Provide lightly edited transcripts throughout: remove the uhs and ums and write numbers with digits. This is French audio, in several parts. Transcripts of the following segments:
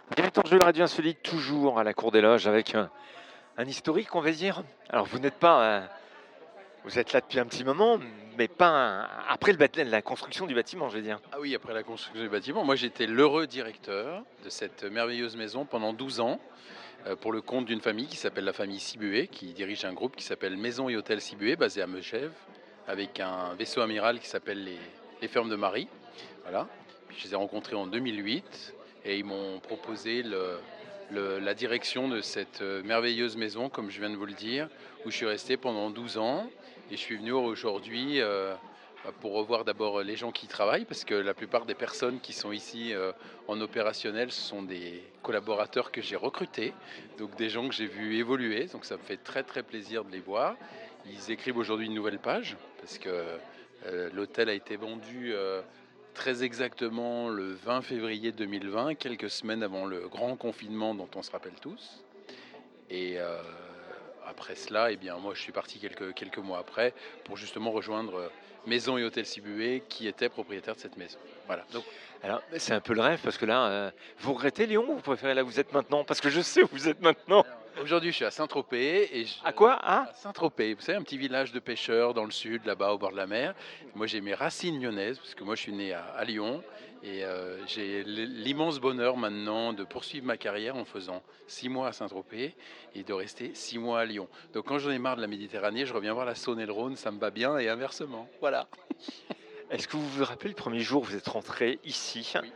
Directeur Jules Radio Insolite, toujours à la Cour des Loges avec un historique, on va dire. Alors, vous n'êtes pas. Vous êtes là depuis un petit moment, mais pas après la construction du bâtiment, je veux dire. Ah oui, après la construction du bâtiment, moi j'étais l'heureux directeur de cette merveilleuse maison pendant 12 ans pour le compte d'une famille qui s'appelle la famille Sibué, qui dirige un groupe qui s'appelle Maison et Hôtel Sibué, basé à Megève, avec un vaisseau amiral qui s'appelle les Fermes de Marie. Voilà. Puis je les ai rencontrés en 2008 et ils m'ont proposé la direction de cette merveilleuse maison, comme je viens de vous le dire, où je suis resté pendant 12 ans. Et je suis venu aujourd'hui pour revoir d'abord les gens qui y travaillent, parce que la plupart des personnes qui sont ici en opérationnel, ce sont des collaborateurs que j'ai recrutés, donc des gens que j'ai vus évoluer, donc ça me fait très très plaisir de les voir. Ils écrivent aujourd'hui une nouvelle page, parce que l'hôtel a été vendu très exactement le 20 février 2020, quelques semaines avant le grand confinement dont on se rappelle tous. Et après cela, eh bien, moi je suis parti quelques mois après pour justement rejoindre Maison et Hôtel Sibué qui était propriétaire de cette maison. Voilà. Donc, Alors, c'est un peu le rêve, parce que là, vous regrettez Lyon ou vous préférez là où vous êtes maintenant? Parce que je sais où vous êtes maintenant. aujourd'hui, je suis à Saint-Tropez et À quoi? Hein? à Saint-Tropez, vous savez, un petit village de pêcheurs dans le sud, là-bas au bord de la mer. Moi, j'ai mes racines lyonnaises parce que moi, je suis né à Lyon et j'ai l'immense bonheur maintenant de poursuivre ma carrière en faisant 6 mois à Saint-Tropez et de rester 6 mois à Lyon. Donc, quand j'en ai marre de la Méditerranée, je reviens voir la Saône et le Rhône, ça me va bien et inversement. Voilà. Est-ce que vous vous rappelez le premier jour où vous êtes rentré ici? Oui.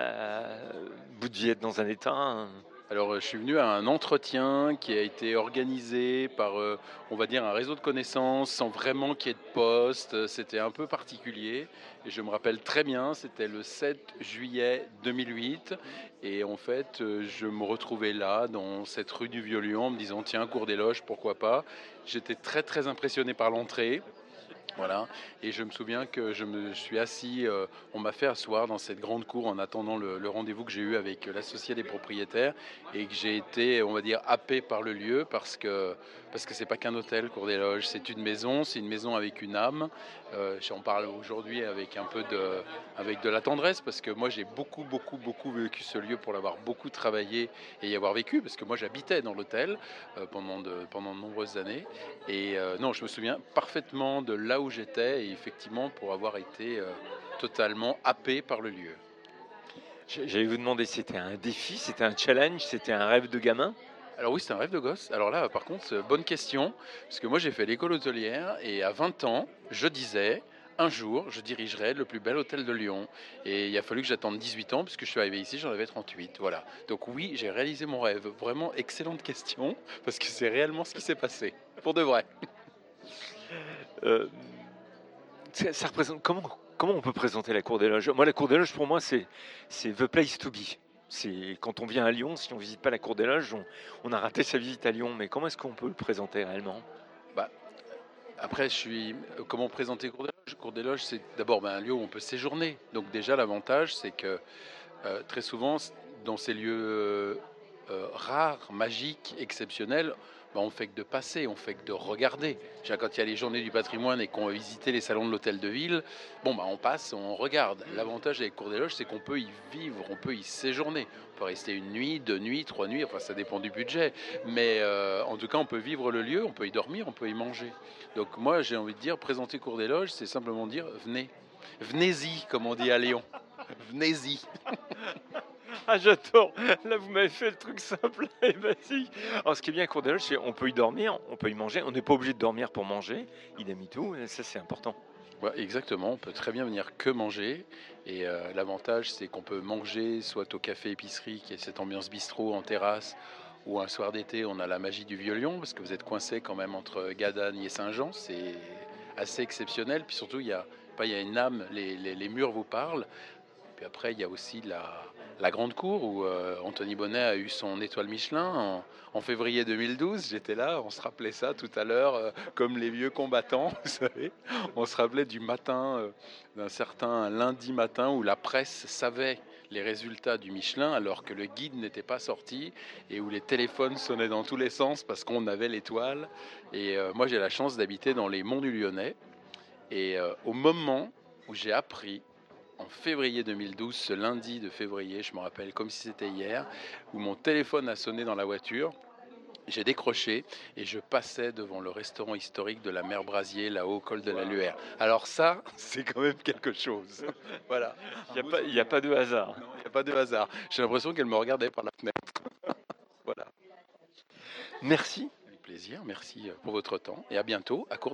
Vous deviez être dans un état. Alors, je suis venu à un entretien qui a été organisé par, on va dire, un réseau de connaissances sans vraiment qu'il y ait de poste. C'était un peu particulier. Et je me rappelle très bien, c'était le 7 juillet 2008. Et en fait, je me retrouvais là, dans cette rue du Vieux-Lyon, en me disant, tiens, cours des loges, pourquoi pas. J'étais très, très impressionné par l'entrée. Voilà, et je me souviens que je me suis assis, on m'a fait asseoir dans cette grande cour en attendant le rendez-vous que j'ai eu avec l'associé des propriétaires et que j'ai été, on va dire, happé par le lieu parce que c'est pas qu'un hôtel, Cour des Loges, c'est une maison avec une âme. J'en parle aujourd'hui avec avec de la tendresse parce que moi j'ai beaucoup, beaucoup, beaucoup vécu ce lieu pour l'avoir beaucoup travaillé et y avoir vécu parce que moi j'habitais dans l'hôtel pendant de nombreuses années. Et non, je me souviens parfaitement de là où j'étais et effectivement pour avoir été totalement happé par le lieu. J'allais vous demander si c'était un défi, c'était un challenge, c'était un rêve de gamin? Alors oui, c'est un rêve de gosse. Alors là, par contre, bonne question, parce que moi j'ai fait l'école hôtelière et à 20 ans, je disais, un jour, je dirigerai le plus bel hôtel de Lyon. Et il a fallu que j'attende 18 ans, puisque je suis arrivé ici, j'en avais 38. Voilà. Donc oui, j'ai réalisé mon rêve. Vraiment excellente question, parce que c'est réellement ce qui s'est passé. Pour de vrai. Euh, ça représente comment on peut présenter la Cour des Loges? Moi, la Cour des Loges, pour moi, c'est the place to be. C'est quand on vient à Lyon, si on visite pas la Cour des Loges, on a raté sa visite à Lyon. Mais comment est-ce qu'on peut le présenter réellement? Bah, Après, comment présenter Cour des Loges? Cour des Loges, c'est d'abord un lieu où on peut séjourner. Donc déjà, l'avantage, c'est que très souvent, dans ces lieux rares, magiques, exceptionnels, on fait que de passer, on fait que de regarder. Quand il y a les journées du patrimoine et qu'on va visiter les salons de l'hôtel de ville, on passe, on regarde. L'avantage avec Cour des Loges, c'est qu'on peut y vivre, on peut y séjourner. On peut rester une nuit, 2 nuits, 3 nuits, enfin ça dépend du budget. Mais en tout cas, on peut vivre le lieu, on peut y dormir, on peut y manger. Donc moi, j'ai envie de dire, présenter Cour des Loges, c'est simplement dire, venez. Venez-y, comme on dit à Lyon. Venez-y. Ah, j'adore. Là, vous m'avez fait le truc simple et basique. Alors, ce qui est bien à Cour des Loges, c'est on peut y dormir, on peut y manger. On n'est pas obligé de dormir pour manger. Idem et tout. Et ça, c'est important. Ouais, exactement, on peut très bien venir que manger. Et l'avantage, c'est qu'on peut manger soit au café épicerie, qui est cette ambiance bistrot en terrasse, ou un soir d'été, on a la magie du Vieux-Lyon, parce que vous êtes coincé quand même entre Gadagne et Saint-Jean. C'est assez exceptionnel. Puis surtout, il y a une âme, les murs vous parlent. Puis après, il y a aussi la grande cour où Anthony Bonnet a eu son étoile Michelin en février 2012. J'étais là, on se rappelait ça tout à l'heure, comme les vieux combattants, vous savez. On se rappelait du matin, d'un certain lundi matin où la presse savait les résultats du Michelin alors que le guide n'était pas sorti et où les téléphones sonnaient dans tous les sens parce qu'on avait l'étoile. Et moi, j'ai la chance d'habiter dans les monts du Lyonnais. Et au moment où j'ai appris en février 2012, ce lundi de février, je me rappelle comme si c'était hier, où mon téléphone a sonné dans la voiture. J'ai décroché et je passais devant le restaurant historique de la Mère Brasier, là-haut au col de la Luère. Alors ça, c'est quand même quelque chose. Voilà. Il n'y a pas de hasard. Non, il n'y a pas de hasard. J'ai l'impression qu'elle me regardait par la fenêtre. Voilà. Merci. Avec plaisir, merci pour votre temps et à bientôt à Cour